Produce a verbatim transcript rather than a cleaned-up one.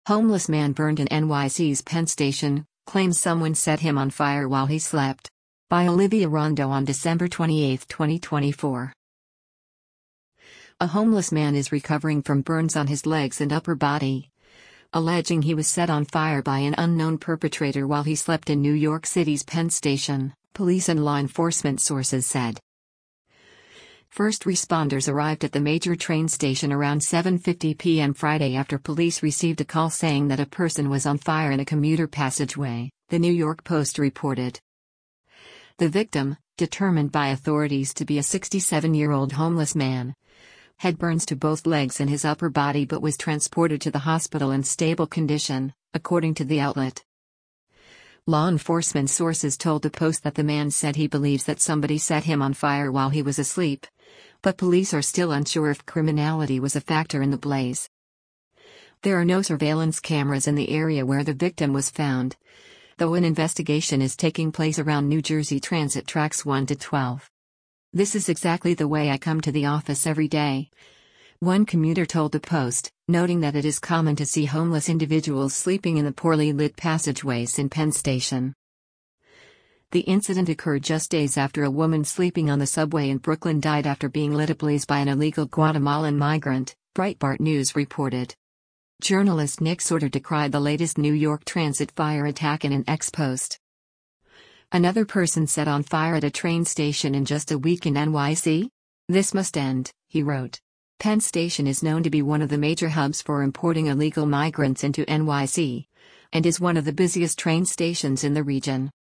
Homeless man burned in N Y C's Penn Station, claims someone set him on fire while he slept. By Olivia Rondo on December twenty-eighth, twenty twenty-four. A homeless man is recovering from burns on his legs and upper body, alleging he was set on fire by an unknown perpetrator while he slept in New York City's Penn Station, police and law enforcement sources said. First responders arrived at the major train station around seven fifty p m Friday after police received a call saying that a person was on fire in a commuter passageway, the New York Post reported. The victim, determined by authorities to be a sixty-seven-year-old homeless man, had burns to both legs and his upper body but was transported to the hospital in stable condition, according to the outlet. Law enforcement sources told the Post that the man said he believes that somebody set him on fire while he was asleep, but police are still unsure if criminality was a factor in the blaze. There are no surveillance cameras in the area where the victim was found, though an investigation is taking place around New Jersey Transit tracks one to twelve. "This is exactly the way I come to the office every day," one commuter told the Post, noting that it is common to see homeless individuals sleeping in the poorly lit passageways in Penn Station. The incident occurred just days after a woman sleeping on the subway in Brooklyn died after being lit ablaze by an illegal Guatemalan migrant, Breitbart News reported. Journalist Nick Sorter decried the latest New York Transit fire attack in an ex-post. "Another person set on fire at a train station in just a week in N Y C? This must end," he wrote. Penn Station is known to be one of the major hubs for importing illegal migrants into N Y C, and is one of the busiest train stations in the region.